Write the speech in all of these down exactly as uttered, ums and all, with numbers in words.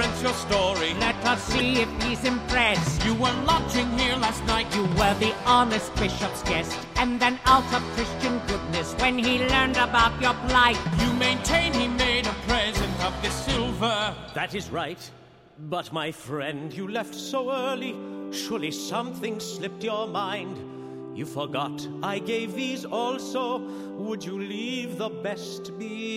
Lawrence, your story. Let us see if he's impressed. You were lodging here last night. You were the honest bishop's guest, and then out of Christian goodness when he learned about your plight. You maintain he made a present of the silver. That is right. But my friend, you left so early. Surely something slipped your mind. You forgot I gave these also. Would you leave the best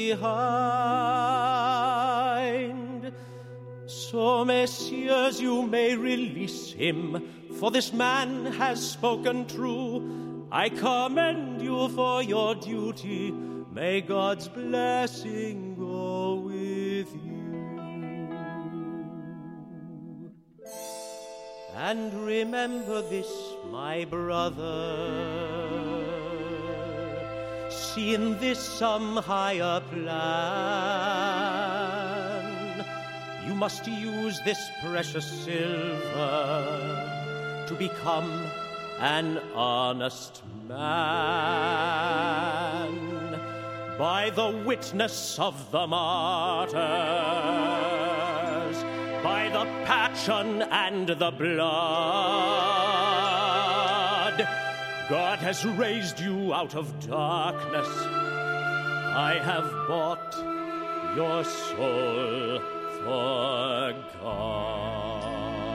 behind? So, messieurs, you may release him, for this man has spoken true. I commend you for your duty. May God's blessing go with you. And remember this, my brother, see in this some higher plan. You must use this precious silver to become an honest man. By the witness of the martyrs, by the passion and the blood, God has raised you out of darkness. I have bought your soul for God.